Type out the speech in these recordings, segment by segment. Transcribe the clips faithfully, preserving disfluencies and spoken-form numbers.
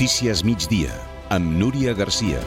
Notícies migdia, amb Núria Garcia.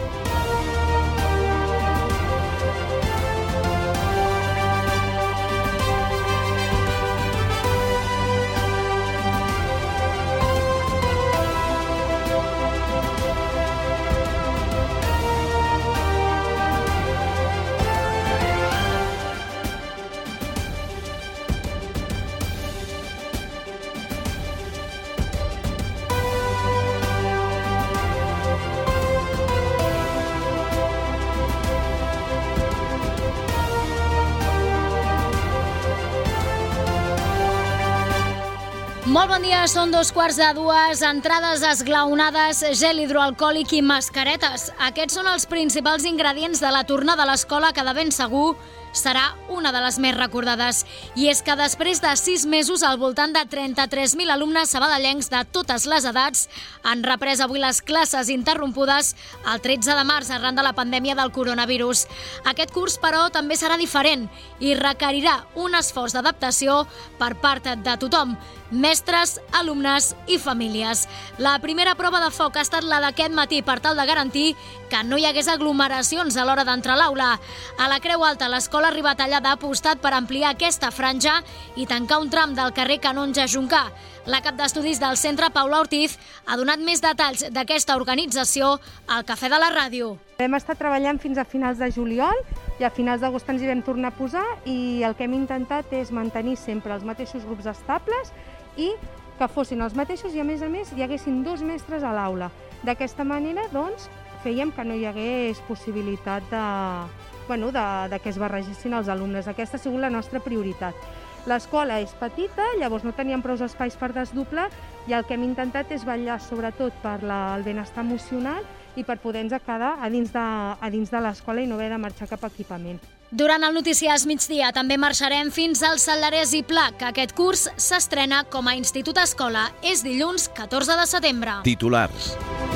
Molt bon dia, són dos quarts de dues, entrades esglaonades, gel hidroalcohòlic i mascaretes. Aquests són els principals ingredients de la tornada a l'escola que de ben segur serà una de les més recordades. I és que després de sis mesos, al voltant de trenta-tres mil alumnes sabadellencs de totes les edats han reprès avui les classes interrompudes el tretze de març arran de la pandèmia del coronavirus. Aquest curs, però, també serà diferent i requerirà un esforç d'adaptació per part de tothom, mestres, alumnes i famílies. La primera prova de foc ha estat la d'aquest matí per tal de garantir que no hi hagués aglomeracions a l'hora d'entrar a l'aula. A la Creu Alta, l'escola Ribatallada ha apostat per ampliar aquesta franja i tancar un tram del carrer Canonge Juncà. La cap d'estudis del centre, Paula Ortiz, ha donat més detalls d'aquesta organització al Cafè de la Ràdio. Hem estat treballant fins a finals de juliol i a finals d'agost ens hi vam tornar a posar i el que hem intentat és mantenir sempre els mateixos grups estables i que fossin els mateixos i, a més a més, hi haguessin dos mestres a l'aula. D'aquesta manera, doncs, fèiem que no hi hagués possibilitat de, bueno, de, de que es barregessin els alumnes. Aquesta ha sigut la nostra prioritat. L'escola és petita, llavors no teníem prou espais per desdoblar i el que hem intentat és vetllar sobretot per la, el benestar emocional i per poder-nos quedar a dins de, a dins de l'escola i no haver de marxar cap a equipament. Durant el Notícies Migdia també marxarem fins al Saldarès i Pla, que aquest curs s'estrena com a Institut Escola. És dilluns catorze de setembre. Titulars.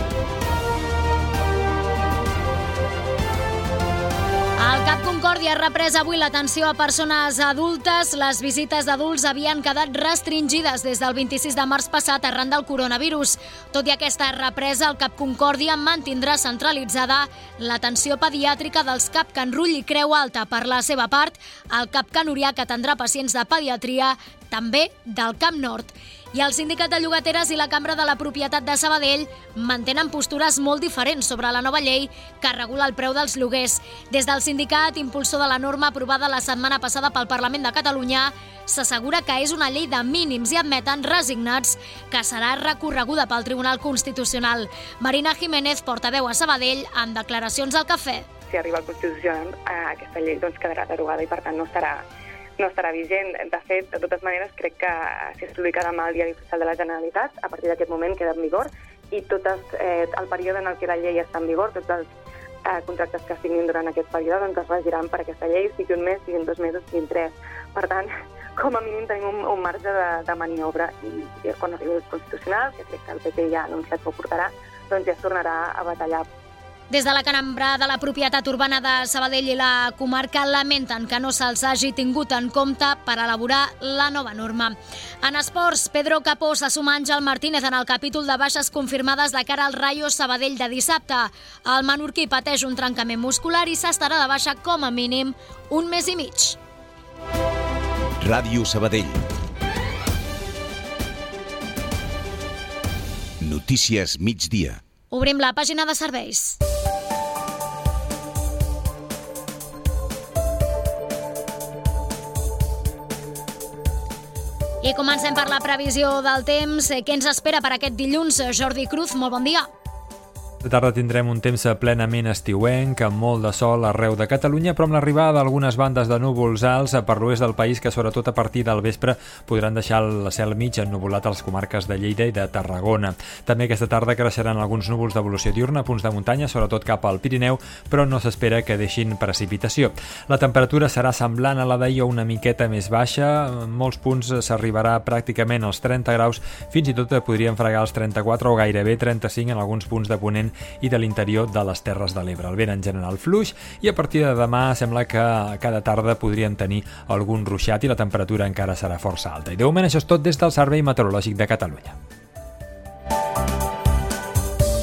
El CAP Concòrdia ha reprès avui l'atenció a persones adultes. Les visites d'adults havien quedat restringides des del vint-i-sis de març passat arran del coronavirus. Tot i aquesta represa, el CAP Concòrdia mantindrà centralitzada l'atenció pediàtrica dels CAP Can Rull i Creu Alta. Per la seva part, el CAP Can Orià, que atendrà pacients de pediatria, també del Camp Nord. I el Sindicat de Llogateres i la Cambra de la Propietat de Sabadell mantenen postures molt diferents sobre la nova llei que regula el preu dels lloguers. Des del sindicat, impulsor de la norma aprovada la setmana passada pel Parlament de Catalunya, s'assegura que és una llei de mínims i admeten, resignats, que serà recorreguda pel Tribunal Constitucional. Marina Jiménez, portaveu a Sabadell, en declaracions al Cafè. Si arriba al Constitucional, aquesta llei doncs, quedarà derogada i, per tant, no estarà no estarà vigent. De fet, de totes maneres, crec que si es publica demà al Diari Oficial de la Generalitat, a partir d'aquest moment queda en vigor i tot eh, el període en el que la llei està en vigor, tots els eh, contractes que es signin durant aquest període doncs es regiran per aquesta llei, sigui un mes, siguin dos mesos, siguin tres. Per tant, com a mínim tenim un, un marge de, de maniobra i, i quan arribi el Constitucional, que crec que el P P ja ha anunciat que ho portarà, doncs ja es tornarà a batallar. Des de la Cambra de la Propietat Urbana de Sabadell i la comarca lamenten que no se'ls hagi tingut en compte per elaborar la nova norma. En esports, Pedro Capó se suma Àngel Martínez en el capítol de baixes confirmades de cara al Rayo Sabadell de dissabte. El menorquí pateix un trencament muscular i s'estarà de baixa com a mínim un mes i mig. Ràdio Sabadell. Notícies migdia. Obrim la pàgina de serveis. I comencem per la previsió del temps. Què ens espera per aquest dilluns? Jordi Cruz, molt bon dia. De tarda tindrem un temps plenament estiuenc, amb molt de sol arreu de Catalunya, però amb l'arribada d'algunes bandes de núvols alts per l'oest del país que, sobretot a partir del vespre, podran deixar el cel mig ennuvolat a les comarques de Lleida i de Tarragona. També aquesta tarda creixeran alguns núvols d'evolució diurna a punts de muntanya, sobretot cap al Pirineu, però no s'espera que deixin precipitació. La temperatura serà semblant a la d'ahir o una miqueta més baixa. En molts punts s'arribarà pràcticament als trenta graus, fins i tot podrien fregar els trenta-quatre o gairebé trenta-cinc en alguns punts de Ponent i de l'interior de les Terres de l'Ebre. El vent en general fluix i a partir de demà sembla que cada tarda podrien tenir algun ruixat i la temperatura encara serà força alta. I de moment això és tot des del Servei Meteorològic de Catalunya.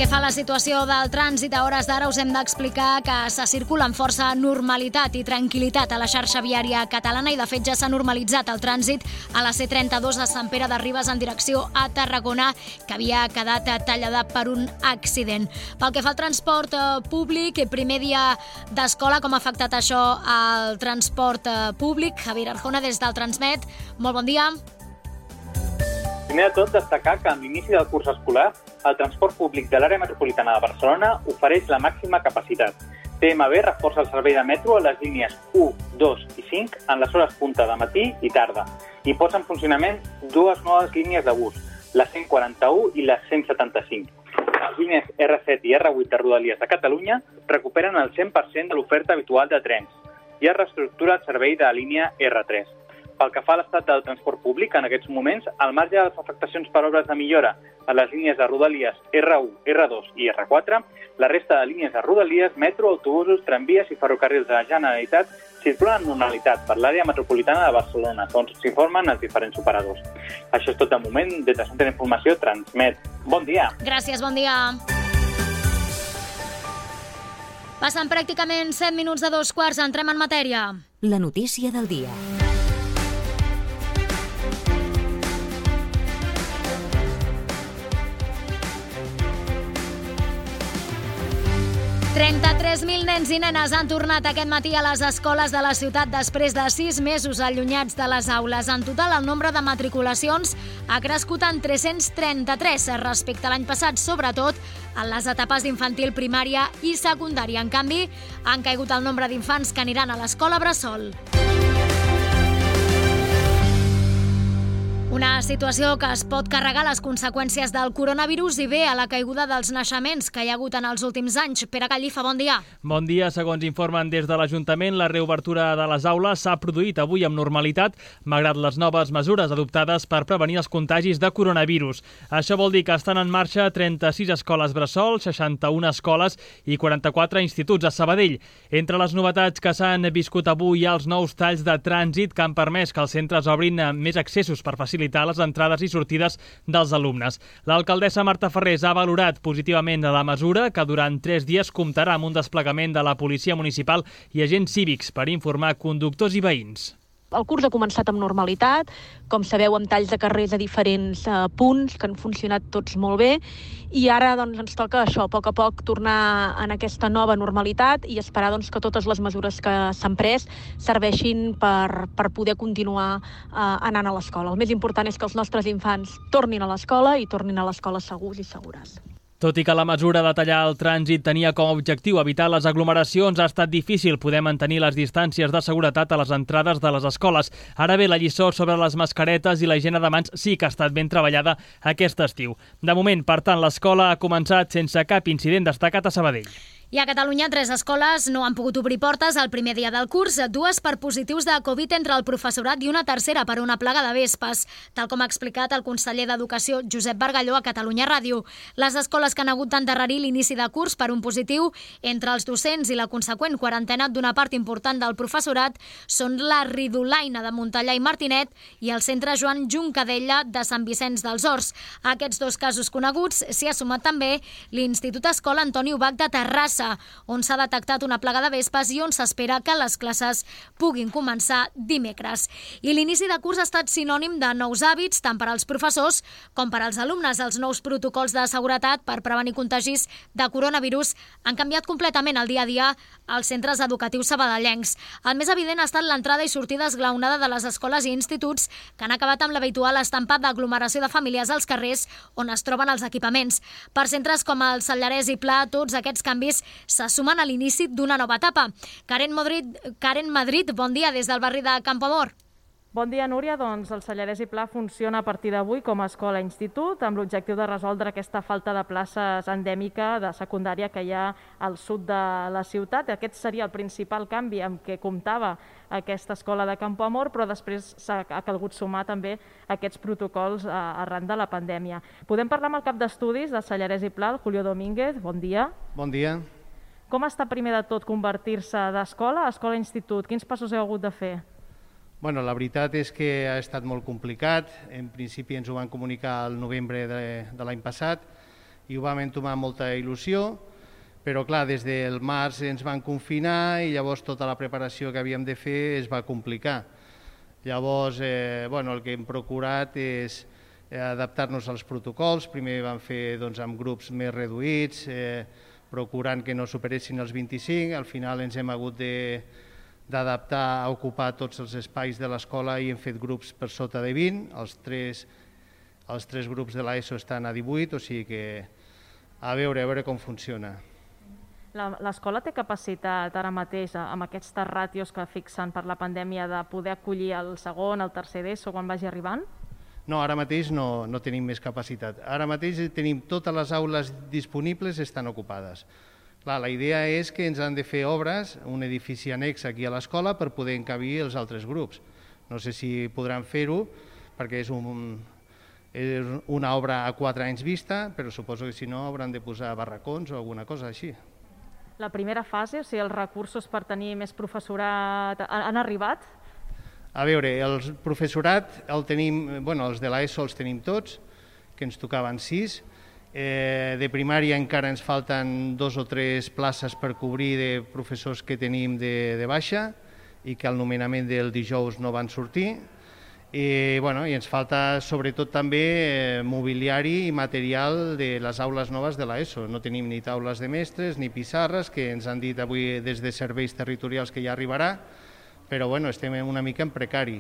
que fa a la situació del trànsit, a hores d'ara us hem d'explicar que se circula amb força normalitat i tranquil·litat a la xarxa viària catalana i de fet ja s'ha normalitzat el trànsit a la C trenta-dos a Sant Pere de Ribes en direcció a Tarragona, que havia quedat tallada per un accident. Pel que fa al transport públic, primer dia d'escola, com ha afectat això al transport públic? Javier Arjona, des del Transmet, molt bon dia. Primer de tot, destacar que amb l'inici del curs escolar, el transport públic de l'àrea metropolitana de Barcelona ofereix la màxima capacitat. T M B reforça el servei de metro a les línies u, dos i cinc en les hores punta de matí i tarda i posa en funcionament dues noves línies de bus, la cent quaranta-u i la cent setanta-cinc. Les línies R set i R vuit de Rodalies de Catalunya recuperen el cent per cent de l'oferta habitual de trens i es reestructura el servei de la línia R tres. Pel que fa a l'estat del transport públic, en aquests moments, al marge de les afectacions per obres de millora a les línies de Rodalies R u, R dos i R quatre, la resta de línies de Rodalies, metro, autobusos, tramvies i ferrocarrils de la Generalitat circulen amb normalitat per l'àrea metropolitana de Barcelona, on s'informen els diferents operadors. Això és tot de moment. Des de Centre d'Informació Transmet. Bon dia! Gràcies, bon dia! Passen pràcticament set minuts de dos quarts, entrem en matèria. La notícia del dia. trenta-tres mil nens i nenes han tornat aquest matí a les escoles de la ciutat després de sis mesos allunyats de les aules. En total, el nombre de matriculacions ha crescut en tres-cents trenta-tres respecte a l'any passat, sobretot en les etapes d'infantil, primària i secundària. En canvi, han caigut el nombre d'infants que aniran a l'escola bressol. Una situació que es pot carregar les conseqüències del coronavirus i bé a la caiguda dels naixements que hi ha hagut en els últims anys. Pere Gallifa, bon dia. Bon dia. Segons informen des de l'Ajuntament, la reobertura de les aules s'ha produït avui amb normalitat, malgrat les noves mesures adoptades per prevenir els contagis de coronavirus. Això vol dir que estan en marxa trenta-sis escoles bressol, seixanta-una escoles i quaranta-quatre instituts a Sabadell. Entre les novetats que s'han viscut avui hi ha els nous talls de trànsit que han permès que els centres obrin més accessos per facilitar les entrades i sortides dels alumnes. L'alcaldessa Marta Ferrés ha valorat positivament la mesura, que durant tres dies comptarà amb un desplegament de la policia municipal i agents cívics per informar conductors i veïns. El curs ha començat amb normalitat, com sabeu, amb talls de carrers a diferents eh, punts, que han funcionat tots molt bé, i ara doncs, ens toca això, a poc a poc, tornar en aquesta nova normalitat i esperar doncs, que totes les mesures que s'han pres serveixin per, per poder continuar eh, anant a l'escola. El més important és que els nostres infants tornin a l'escola i tornin a l'escola segurs i segures. Tot i que la mesura de tallar el trànsit tenia com a objectiu evitar les aglomeracions, ha estat difícil poder mantenir les distàncies de seguretat a les entrades de les escoles. Ara bé, la lliçó sobre les mascaretes i la higiene de mans sí que ha estat ben treballada aquest estiu. De moment, per tant, l'escola ha començat sense cap incident destacat a Sabadell. I a Catalunya, tres escoles no han pogut obrir portes el primer dia del curs, dues per positius de Covid entre el professorat i una tercera per una plaga de vespes, tal com ha explicat el conseller d'Educació Josep Bargalló a Catalunya Ràdio. Les escoles que han hagut d'endarrerir l'inici de curs per un positiu entre els docents i la conseqüent quarantena d'una part important del professorat són la Ridulaina de Montellà i Martinet i el centre Joan Juncadella de Sant Vicenç dels Horts. A aquests dos casos coneguts s'hi ha sumat també l'Institut Escola Antoni Ubach de Terrassa, on s'ha detectat una plaga de vespes i on s'espera que les classes puguin començar dimecres. I l'inici de curs ha estat sinònim de nous hàbits, tant per als professors com per als alumnes. Els nous protocols de seguretat per prevenir contagis de coronavirus han canviat completament el dia a dia als centres educatius sabadellencs. El més evident ha estat l'entrada i sortida esglaonada de les escoles i instituts, que han acabat amb l'habitual estampat d'aglomeració de famílies als carrers on es troben els equipaments. Per centres com el Sallarès i Pla, tots aquests canvis se sumen a l'inici d'una nova etapa. Karen Madrid, Karen Madrid, bon dia des del barri de Campoamor. Bon dia, Núria. Doncs el Sallarès i Pla funciona a partir d'avui com a escola-institut amb l'objectiu de resoldre aquesta falta de places endèmica de secundària que hi ha al sud de la ciutat. Aquest seria el principal canvi amb què comptava aquesta escola de Campoamor, però després s'ha calgut sumar també aquests protocols arran de la pandèmia. Podem parlar amb el cap d'estudis de Sallarès i Pla, el Julio Domínguez. Bon dia. Bon dia. Com està primer de tot convertir-se d'escola a escola-institut? Quins passos heu hagut de fer? Bueno, la veritat és que ha estat molt complicat. En principi ens ho van comunicar al novembre de, de l'any passat i ho vam entomar amb molta il·lusió, però clar, des del març ens van confinar i llavors tota la preparació que havíem de fer es va complicar. Llavors, eh, bueno, el que hem procurat és adaptar-nos als protocols. Primer vam fer doncs, amb grups més reduïts, eh, procurant que no superessin els vint-i-cinc. Al final ens hem hagut d'adaptar a ocupar tots els espais de l'escola i hem fet grups per sota de vint. Els tres, els tres grups de l'ESO estan a divuit, o sigui que a veure, a veure com funciona. L'escola té capacitat ara mateix, amb aquests ràtios que fixen per la pandèmia, de poder acollir el segon, el tercer d'ESO quan vagi arribant? No, ara mateix no, no tenim més capacitat. Ara mateix tenim totes les aules disponibles, estan ocupades. Clar, la idea és que ens han de fer obres, un edifici annex aquí a l'escola per poder encabir els altres grups. No sé si podran fer-ho, perquè és, un, és una obra a quatre anys vista, però suposo que si no hauran de posar barracons o alguna cosa així. La primera fase, o sigui, els recursos per tenir més professorat, han arribat? A veure, el professorat el tenim, bueno, els de l'ESO els tenim tots, que ens tocaven sis. Eh, de primària encara ens falten dos o tres places per cobrir de professors que tenim de, de baixa i que al nomenament del dijous no van sortir. I, bueno, i ens falta sobretot també eh, mobiliari i material de les aules noves de l'ESO. No tenim ni taules de mestres ni pissarres, que ens han dit avui des de serveis territorials que ja arribarà, però bueno, estem una mica en precari.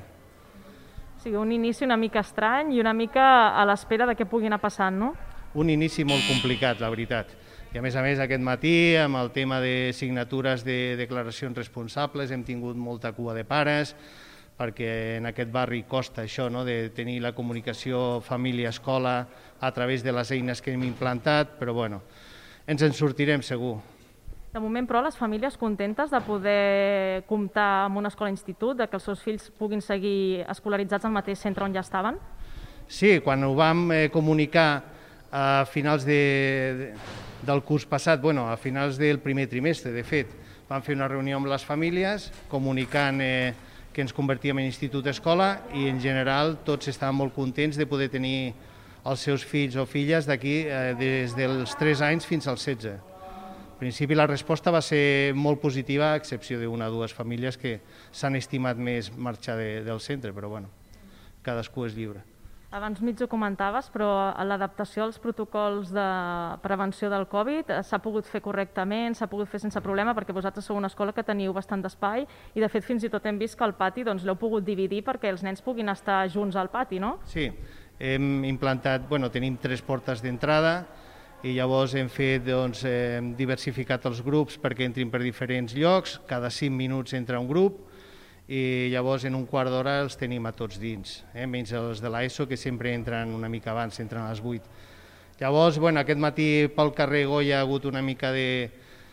O sigui, un inici una mica estrany i una mica a l'espera de què pugui anar passant, no? Un inici molt complicat, la veritat. I a més a més aquest matí, amb el tema de signatures de declaracions responsables, hem tingut molta cua de pares, perquè en aquest barri costa això, no?, de tenir la comunicació família-escola a través de les eines que hem implantat, però bueno, ens en sortirem segur. De moment, però, les famílies contentes de poder comptar amb una escola-institut, de que els seus fills puguin seguir escolaritzats al mateix centre on ja estaven? Sí, quan ho vam eh, comunicar a finals de, de, del curs passat, bueno, a finals del primer trimestre, de fet, vam fer una reunió amb les famílies comunicant eh, que ens convertíem en institut-escola i en general tots estaven molt contents de poder tenir els seus fills o filles d'aquí eh, des dels tres anys fins als setze. Al principi la resposta va ser molt positiva, a excepció d'una o dues famílies que s'han estimat més marxar de, del centre, però bueno, cadascú és lliure. Abans mig ho comentaves, però l'adaptació als protocols de prevenció del Covid s'ha pogut fer correctament, s'ha pogut fer sense problema, perquè vosaltres sou una escola que teniu bastant d'espai i, de fet, fins i tot hem vist que el pati doncs, l'heu pogut dividir perquè els nens puguin estar junts al pati, no? Sí, hem implantat, bueno, tenim tres portes d'entrada i llavors hem fet, doncs, hem diversificat els grups perquè entrin per diferents llocs, cada cinc minuts entra un grup, i llavors en un quart d'hora els tenim a tots dins, eh? menys els de l'ESO que sempre entren una mica abans, entren a les vuit. Llavors, bueno, aquest matí pel carrer Goya ha hagut una mica de,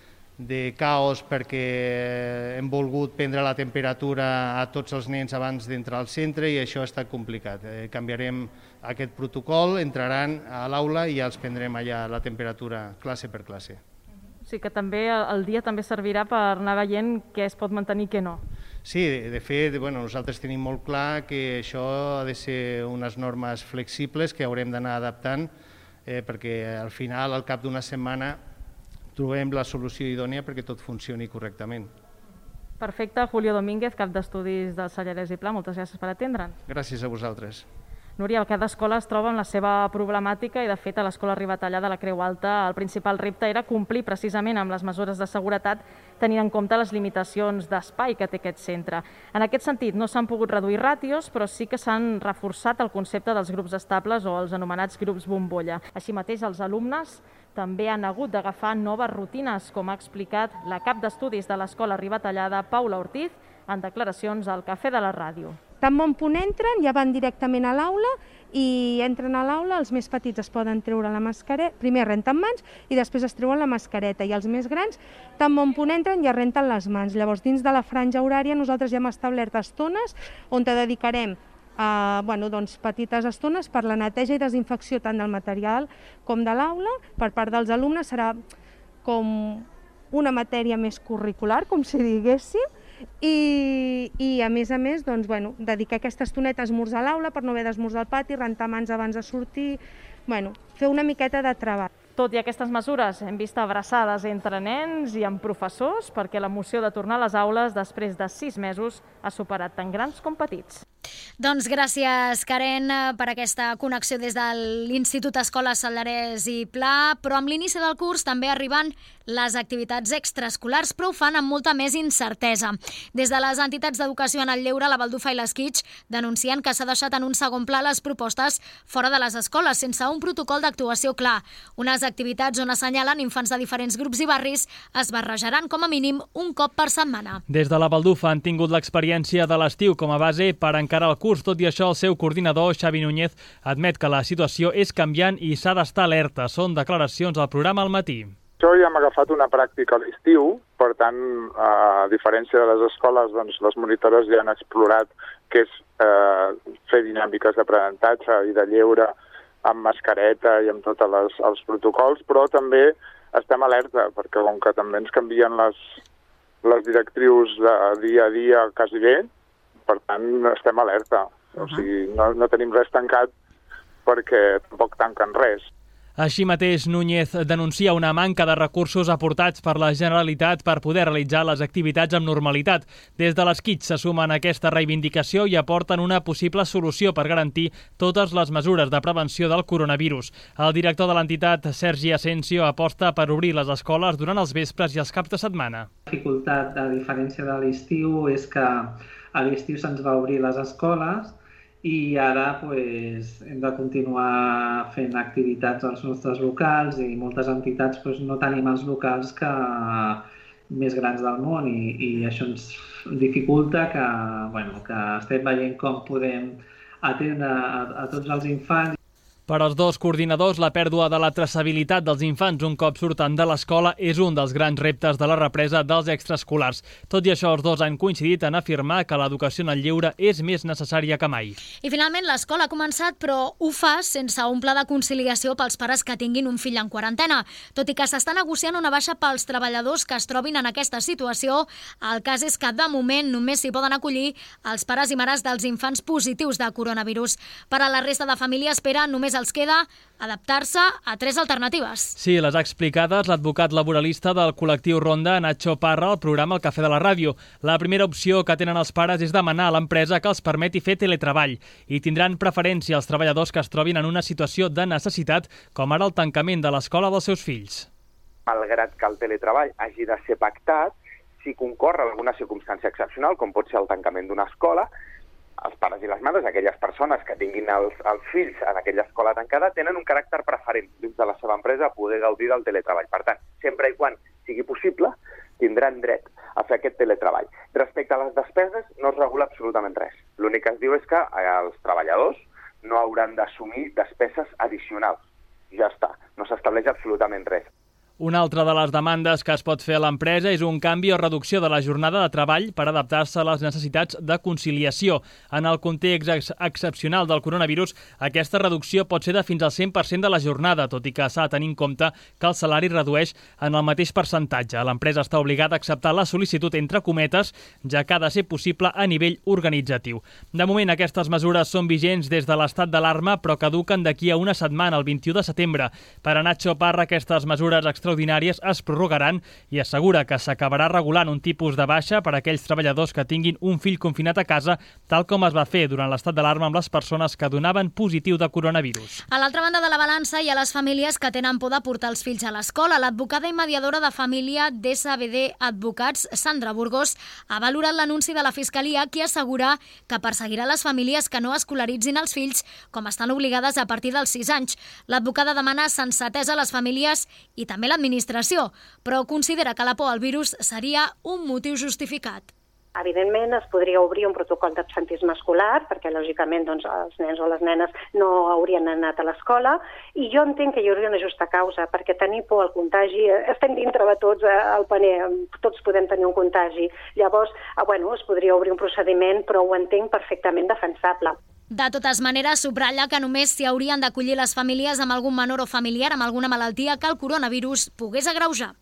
de caos perquè hem volgut prendre la temperatura a tots els nens abans d'entrar al centre i això ha estat complicat. Eh, canviarem aquest protocol, entraran a l'aula i ja els prendrem allà la temperatura classe per classe. O sigui que també el dia també servirà per anar veient què es pot mantenir i què no. Sí, de fet, bueno, nosaltres tenim molt clar que això ha de ser unes normes flexibles que haurem d'anar adaptant eh, perquè al final, al cap d'una setmana, trobem la solució idònia perquè tot funcioni correctament. Perfecte. Julio Domínguez, cap d'estudis del Sallarès i Pla, moltes gràcies per atendre'ns. Gràcies a vosaltres. Núria, cada escola es troba amb la seva problemàtica i, de fet, a l'Escola Ribatallà de la Creu Alta el principal repte era complir precisament amb les mesures de seguretat tenint en compte les limitacions d'espai que té aquest centre. En aquest sentit, no s'han pogut reduir ràtios, però sí que s'han reforçat el concepte dels grups estables o els anomenats grups bombolla. Així mateix, els alumnes també han hagut d'agafar noves rutines, com ha explicat la cap d'estudis de l'Escola Ribatallada, Paula Ortiz, en declaracions al Cafè de la Ràdio. Tan bon punt entren, ja van directament a l'aula i entren a l'aula, els més petits es poden treure la mascareta, primer renten mans i després es treuen la mascareta i els més grans, tan bon punt entren, ja renten les mans. Llavors, dins de la franja horària nosaltres ja hem establert estones on te dedicarem a, bueno, doncs, petites estones per la neteja i desinfecció tant del material com de l'aula. Per part dels alumnes serà com una matèria més curricular, com si diguéssim, I, i a més a més doncs, bueno, dedicar aquesta estoneta a esmorzar a l'aula per no haver d'esmorzar al pati, rentar mans abans de sortir, bueno, fer una miqueta de treball. Tot i aquestes mesures, hem vist abraçades entre nens i amb professors perquè l'emoció de tornar a les aules després de sis mesos ha superat tant grans com petits. Doncs gràcies, Karen, per aquesta connexió des de l'Institut Escola Sallarès i Pla, però amb l'inici del curs també arriben les activitats extraescolars, però ho fan amb molta més incertesa. Des de les entitats d'educació en el lleure, la Baldufa i l'Esquitx denuncien que s'ha deixat en un segon pla les propostes fora de les escoles, sense un protocol d'actuació clar. Unes activitats on assenyalen infants de diferents grups i barris es barrejaran com a mínim un cop per setmana. Des de la Baldufa han tingut l'experiència de l'estiu com a base per encarar el curs. Tot i això, el seu coordinador, Xavi Núñez, admet que la situació és canviant i s'ha d'estar alerta. Són declaracions al programa Al matí. Això ja hem agafat una pràctica a l'estiu, per tant, a diferència de les escoles, doncs, les monitores ja han explorat què és eh, fer dinàmiques d'aprenentatge i de lleure amb mascareta i amb tots els protocols, però també estem alerta, perquè com que també ens canvien les, les directrius de dia a dia quasi bé, per tant, estem alerta. Uh-huh. O sigui, no, no tenim res tancat perquè tampoc tanquen res. Així mateix, Núñez denuncia una manca de recursos aportats per la Generalitat per poder realitzar les activitats amb normalitat. Des de l'Esquitx se sumen a aquesta reivindicació i aporten una possible solució per garantir totes les mesures de prevenció del coronavirus. El director de l'entitat, Sergi Asensio, aposta per obrir les escoles durant els vespres i els caps de setmana. La dificultat, a diferència de l'estiu, és que a l'estiu se'ns va obrir les escoles i ara pues, hem de continuar fent activitats als nostres locals i moltes entitats pues, no tenim els locals que, més grans del món i, i això ens dificulta que, bueno, que estem veient com podem atendre a, a tots els infants. Per als dos coordinadors, la pèrdua de la traçabilitat dels infants un cop surten de l'escola és un dels grans reptes de la represa dels extraescolars. Tot i això, els dos han coincidit en afirmar que l'educació en el lleure és més necessària que mai. I finalment, l'escola ha començat, però ho fa sense un pla de conciliació pels pares que tinguin un fill en quarantena. Tot i que s'està negociant una baixa pels treballadors que es trobin en aquesta situació, el cas és que de moment només s'hi poden acollir els pares i mares dels infants positius de coronavirus. Per a la resta de família espera només els queda adaptar-se a tres alternatives. Sí, les ha explicades l'advocat laboralista del col·lectiu Ronda, Nacho Parra, al programa El Cafè de la Ràdio. La primera opció que tenen els pares és demanar a l'empresa que els permeti fer teletreball i tindran preferència els treballadors que es trobin en una situació de necessitat, com ara el tancament de l'escola dels seus fills. Malgrat que el teletreball hagi de ser pactat, si concorre alguna circumstància excepcional, com pot ser el tancament d'una escola, els pares i les mares, aquelles persones que tinguin els, els fills en aquella escola tancada, tenen un caràcter preferent dins de la seva empresa a poder gaudir del teletreball. Per tant, sempre i quan sigui possible, tindran dret a fer aquest teletreball. Respecte a les despeses, no es regula absolutament res. L'únic que es diu és que els treballadors no hauran d'assumir despeses addicionals. Ja està, no s'estableix absolutament res. Una altra de les demandes que es pot fer a l'empresa és un canvi o reducció de la jornada de treball per adaptar-se a les necessitats de conciliació. En el context ex excepcional del coronavirus, aquesta reducció pot ser de fins al cent per cent de la jornada, tot i que s'ha de tenir en compte que el salari redueix en el mateix percentatge. L'empresa està obligada a acceptar la sol·licitud entre cometes, ja que ha de ser possible a nivell organitzatiu. De moment, aquestes mesures són vigents des de l'estat d'alarma, però caduquen d'aquí a una setmana, el vint-i-u de setembre. Per a Nacho Parra, aquestes mesures extraordinàries extraordinàries es prorrogaran i assegura que s'acabarà regulant un tipus de baixa per a aquells treballadors que tinguin un fill confinat a casa, tal com es va fer durant l'estat d'alarma amb les persones que donaven positiu de coronavirus. A l'altra banda de la balança hi ha les famílies que tenen por de portar els fills a l'escola. L'advocada i mediadora de família d'S B D Advocats, Sandra Burgos, ha valorat l'anunci de la Fiscalia, qui assegura que perseguirà les famílies que no escolaritzin els fills com estan obligades a partir dels sis anys. L'advocada demana sensatesa a les famílies i també l'administració, però considera que la por al virus seria un motiu justificat. Evidentment es podria obrir un protocol d'absentisme escolar, perquè lògicament doncs, els nens o les nenes no haurien anat a l'escola, i jo entenc que hi hauria una justa causa, perquè tenir por al contagi, estem dintre de tots al paner, tots podem tenir un contagi. Llavors, bueno, es podria obrir un procediment, però ho entenc perfectament defensable. De totes maneres, subratlla que només s'hi haurien d'acollir les famílies amb algun menor o familiar amb alguna malaltia que el coronavirus pogués agreujar.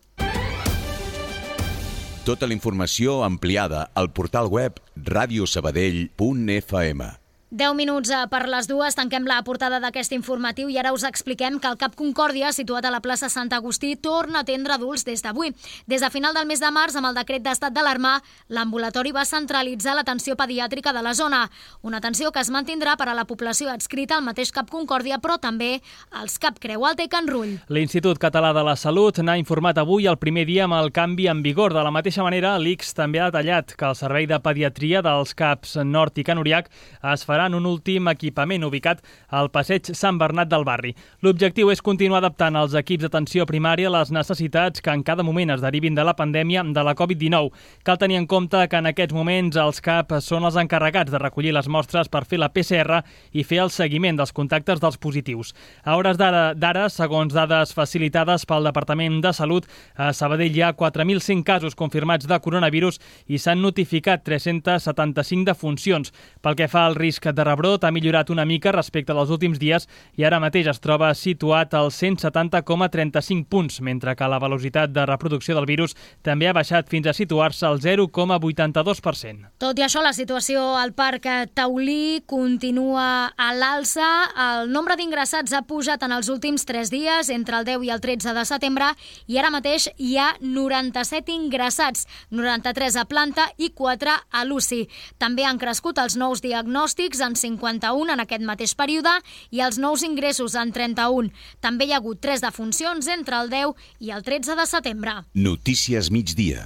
Tota la informació ampliada al portal web radio sabadell punt f m. deu minuts per les dues, tanquem la portada d'aquest informatiu i ara us expliquem que el CAP Concòrdia, situat a la plaça Sant Agustí, torna a atendre adults des d'avui. Des de final del mes de març, amb el decret d'estat d'alarma, l'ambulatori va centralitzar l'atenció pediàtrica de la zona. Una atenció que es mantindrà per a la població adscrita al mateix CAP Concòrdia, però també als CAP Creu Alta i Can Rull. L'Institut Català de la Salut n'ha informat avui el primer dia amb el canvi en vigor. De la mateixa manera, l'I C S també ha detallat que el servei de pediatria dels CAPs Nord i Can Uriac es farà en un últim equipament ubicat al passeig Sant Bernat del Barri. L'objectiu és continuar adaptant els equips d'atenció primària a les necessitats que en cada moment es derivin de la pandèmia de la covid dinou. Cal tenir en compte que en aquests moments els CAP són els encarregats de recollir les mostres per fer la P C R i fer el seguiment dels contactes dels positius. A hores d'ara, segons dades facilitades pel Departament de Salut, a Sabadell hi ha quatre mil cent casos confirmats de coronavirus i s'han notificat tres-cents setanta-cinc defuncions. Pel que fa al risc de rebrot, ha millorat una mica respecte dels últims dies i ara mateix es troba situat als cent setanta coma trenta-cinc punts, mentre que la velocitat de reproducció del virus també ha baixat fins a situar-se al zero coma vuitanta-dos per cent. Tot i això, la situació al Parc Taulí continua a l'alça. El nombre d'ingressats ha pujat en els últims tres dies, entre el deu i el tretze de setembre, i ara mateix hi ha noranta-set ingressats, noranta-tres a planta i quatre a l'U C I. També han crescut els nous diagnòstics en cinquanta-un en aquest mateix període i els nous ingressos en trenta-un. També hi ha hagut tres defuncions entre el deu i el tretze de setembre. Notícies migdia.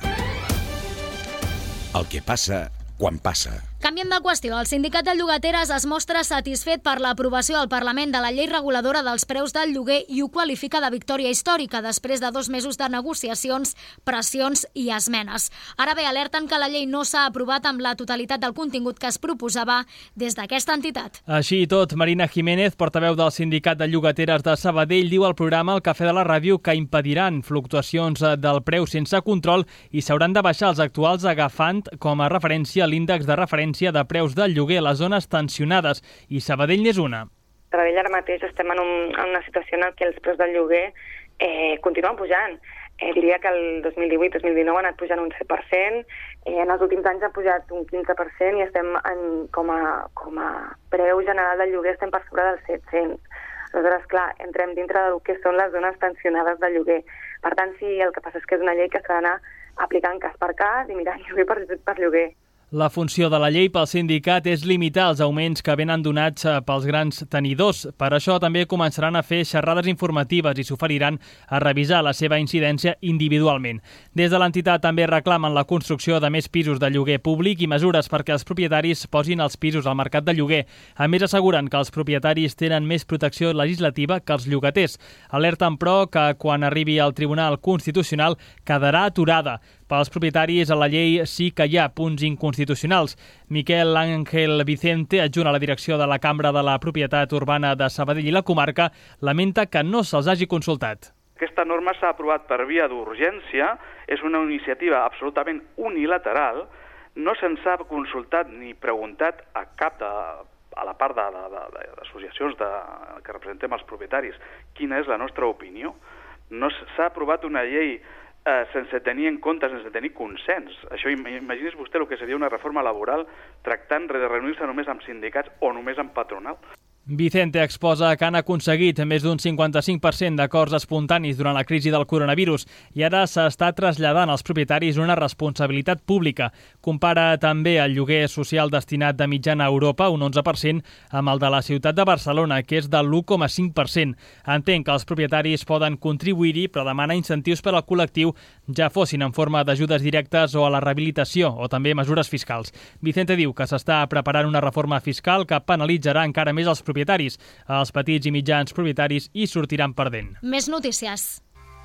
El que passa quan passa. Canviem de qüestió. El sindicat de llogateres es mostra satisfet per l'aprovació al Parlament de la llei reguladora dels preus del lloguer i ho qualifica de victòria històrica després de dos mesos de negociacions, pressions i esmenes. Ara bé, alerten que la llei no s'ha aprovat amb la totalitat del contingut que es proposava des d'aquesta entitat. Així i tot, Marina Jiménez, portaveu del sindicat de llogateres de Sabadell, diu al programa El Cafè de la Ràdio que impediran fluctuacions del preu sense control i s'hauran de baixar els actuals agafant com a referència l'índex de referència de preus del lloguer a les zones tensionades, i Sabadell n'és una. A Sabadell ara mateix estem en, un, en una situació en què els preus del lloguer eh, continuen pujant. Eh, diria que el dos mil divuit dos mil dinou han anat pujant un set per cent, eh, en els últims anys ha pujat un quinze per cent i estem en, com, a, com a preu general del lloguer estem per sobre dels set-cents. Aleshores, clar, entrem dintre del que són les zones tensionades del lloguer. Per tant, sí, el que passa és que és una llei que s'ha d'anar aplicant cas per cas i mirant lloguer per, per lloguer. La funció de la llei pel sindicat és limitar els augments que venen donats pels grans tenidors. Per això també començaran a fer xerrades informatives i s'oferiran a revisar la seva incidència individualment. Des de l'entitat també reclamen la construcció de més pisos de lloguer públic i mesures perquè els propietaris posin els pisos al mercat de lloguer. A més, asseguren que els propietaris tenen més protecció legislativa que els llogaters. Alerten, però, que quan arribi al Tribunal Constitucional quedarà aturada. Pels propietaris, a la llei sí que hi ha punts inconstitucionals. Miquel Ángel Vicente, adjunt a la direcció de la Cambra de la Propietat Urbana de Sabadell i la comarca, lamenta que no se'ls hagi consultat. Aquesta norma s'ha aprovat per via d'urgència, és una iniciativa absolutament unilateral, no se'ns ha consultat ni preguntat a cap de a la part d'associacions de, de, de, que representem els propietaris quina és la nostra opinió. No s'ha aprovat una llei Eh, sense tenir en compte, sense tenir consens. Això, imagini's vostè el que seria una reforma laboral tractant de reunir-se només amb sindicats o només amb patronal. Vicente exposa que han aconseguit més d'un cinquanta-cinc per cent d'acords espontanis durant la crisi del coronavirus i ara s'està traslladant als propietaris una responsabilitat pública. Compara també el lloguer social destinat de mitjana a Europa, un onze per cent, amb el de la ciutat de Barcelona, que és del l'u coma cinc per cent. Entén que els propietaris poden contribuir-hi, però demana incentius per al col·lectiu, ja fossin en forma d'ajudes directes o a la rehabilitació, o també mesures fiscals. Vicente diu que s'està preparant una reforma fiscal que penalitzarà encara més els propietaris propietaris. Els petits i mitjans propietaris hi sortiran perdent. Més notícies.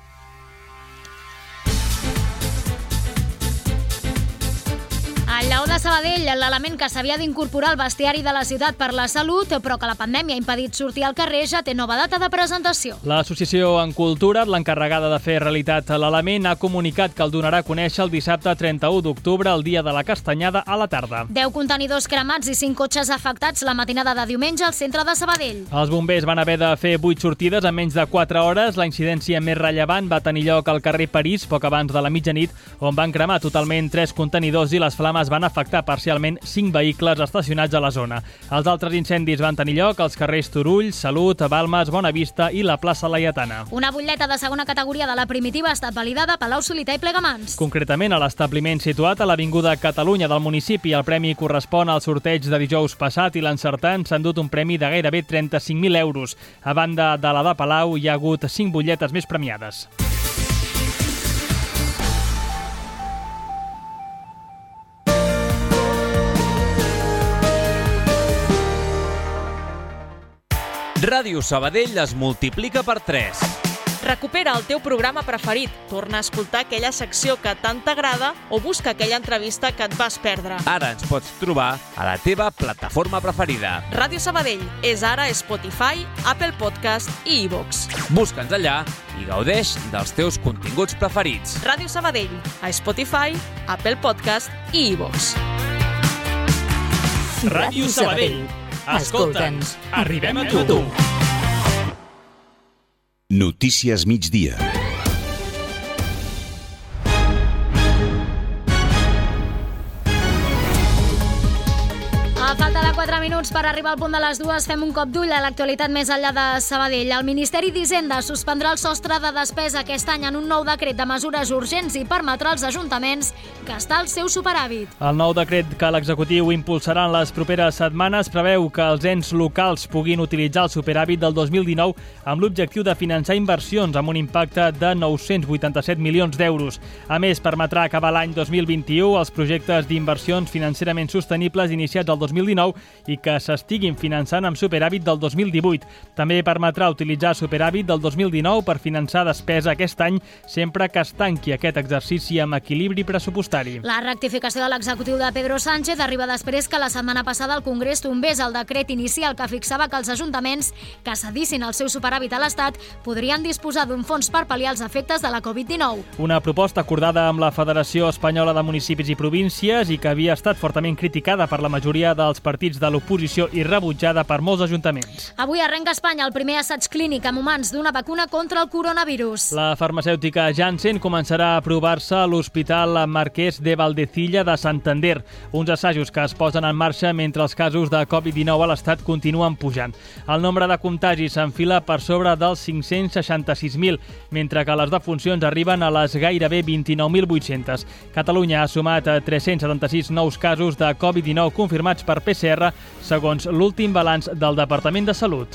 Al Lleó de Sabadell, l'element que s'havia d'incorporar al bestiari de la ciutat per la salut, però que la pandèmia ha impedit sortir al carrer, ja té nova data de presentació. L'associació En Cultura, l'encarregada de fer realitat l'element, ha comunicat que el donarà a conèixer el dissabte trenta-u d'octubre, el dia de la castanyada, a la tarda. deu contenidors cremats i cinc cotxes afectats la matinada de diumenge al centre de Sabadell. Els bombers van haver de fer vuit sortides en menys de quatre hores. La incidència més rellevant va tenir lloc al carrer París, poc abans de la mitjanit, on van cremar totalment tres contenidors i les flames van van afectar parcialment cinc vehicles estacionats a la zona. Els altres incendis van tenir lloc als carrers Turull, Salut, Balmes, Bonavista i la plaça Laietana. Una butlleta de segona categoria de la Primitiva ha estat validada a Palau-solità i Plegamans. Concretament a l'establiment situat a l'Avinguda Catalunya del municipi. El premi correspon al sorteig de dijous passat i l'encertant s'ha endut un premi de gairebé trenta-cinc mil euros. A banda de la de Palau, hi ha hagut cinc butlletes més premiades. Ràdio Sabadell es multiplica per tres. Recupera el teu programa preferit, torna a escoltar aquella secció que tant t'agrada o busca aquella entrevista que et vas perdre. Ara ens pots trobar a la teva plataforma preferida. Ràdio Sabadell és ara a Spotify, Apple Podcast i iVoox. Busca'ns allà i gaudeix dels teus continguts preferits. Ràdio Sabadell, a Spotify, Apple Podcast i iVoox. Ràdio Sabadell. Escolta'ns, arribem a tu. Notícies migdia. A falta de quatre minuts per arribar al punt de les dues, fem un cop d'ull a l'actualitat més enllà de Sabadell. El Ministeri d'Hisenda suspendrà el sostre de despesa aquest any en un nou decret de mesures urgents i permetrà als ajuntaments gastar el seu superàvit. El nou decret que l'executiu impulsarà en les properes setmanes preveu que els ens locals puguin utilitzar el superàvit del dos mil dinou amb l'objectiu de finançar inversions amb un impacte de nou-cents vuitanta-set milions d'euros. A més, permetrà acabar l'any dos mil vint-i-u els projectes d'inversions financerament sostenibles iniciats el dos mil dinou i que s'estiguin finançant amb superàvit del dos mil divuit. També permetrà utilitzar superàvit del dos mil dinou per finançar despesa aquest any, sempre que es tanqui aquest exercici amb equilibri pressupostari. La rectificació de l'executiu de Pedro Sánchez arriba després que la setmana passada el Congrés tombés el decret inicial que fixava que els ajuntaments que cedissin el seu superàvit a l'Estat podrien disposar d'un fons per pal·liar els efectes de la covid dinou. Una proposta acordada amb la Federació Espanyola de Municipis i Províncies i que havia estat fortament criticada per la majoria dels partits de l'oposició i rebutjada per molts ajuntaments. Avui arrenca a Espanya el primer assaig clínic amb humans d'una vacuna contra el coronavirus. La farmacèutica Janssen començarà a provar-se a l'Hospital Marquès de Valdecilla de Santander, uns assajos que es posen en marxa mentre els casos de covid dinou a l'Estat continuen pujant. El nombre de contagis s'enfila per sobre dels cinc-cents seixanta-sis mil, mentre que les defuncions arriben a les gairebé vint-i-nou mil vuit-cents. Catalunya ha sumat tres-cents setanta-sis nous casos de covid dinou confirmats per P C R, segons l'últim balanç del Departament de Salut.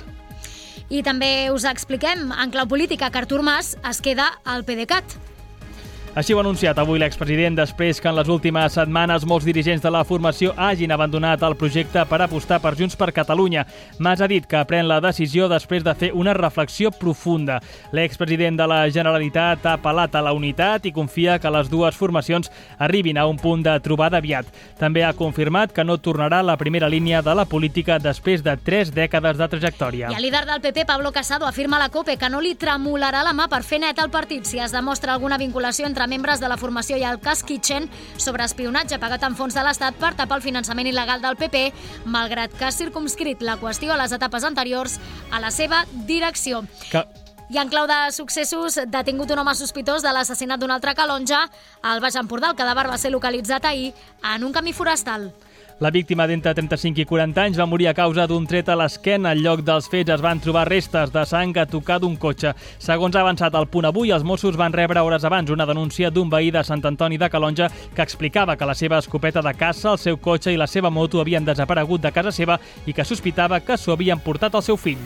I també us expliquem, en clau política, que Artur Mas es queda al PDeCAT. Així ho ha anunciat avui l'expresident després que en les últimes setmanes molts dirigents de la formació hagin abandonat el projecte per apostar per Junts per Catalunya. Mas ha dit que pren la decisió després de fer una reflexió profunda. L'expresident de la Generalitat ha apel·lat a la unitat i confia que les dues formacions arribin a un punt de trobada aviat. També ha confirmat que no tornarà a la primera línia de la política després de tres dècades de trajectòria. I el líder del P P, Pablo Casado, afirma a la COPE que no li tremolarà la mà per fer net al partit si es demostra alguna vinculació entre membres de la formació i el cas Kitchen sobre espionatge pagat amb fons de l'Estat per tapar el finançament il·legal del P P, malgrat que ha circumscrit la qüestió a les etapes anteriors a la seva direcció. Que... I en clau de successos, detingut un home sospitós de l'assassinat d'un altre calonja al Baix Empordà. El cadàver va ser localitzat ahir en un camí forestal. La víctima d'entre trenta-cinc i quaranta anys va morir a causa d'un tret a l'esquena. Al lloc dels fets es van trobar restes de sang a tocar d'un cotxe. Segons ha avançat el Punt Avui, els Mossos van rebre hores abans una denúncia d'un veí de Sant Antoni de Calonja que explicava que la seva escopeta de caça, el seu cotxe i la seva moto havien desaparegut de casa seva i que sospitava que s'ho havien portat al seu fill.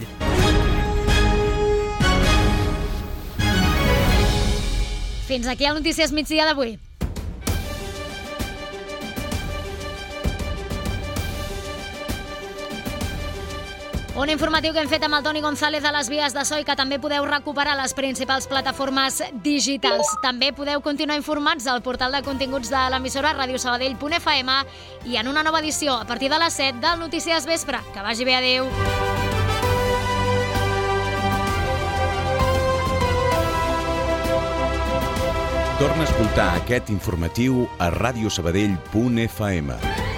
Fins aquí el Notícies Migdia d'avui. Un informatiu que hem fet amb el Toni González a les vies de so i que també podeu recuperar a les principals plataformes digitals. També podeu continuar informats al portal de continguts de l'emissora radio sabadell punt f m i en una nova edició a partir de les set del Notícies Vespre. Que vagi bé, adeu! Torna a escoltar aquest informatiu a radio sabadell punt f m.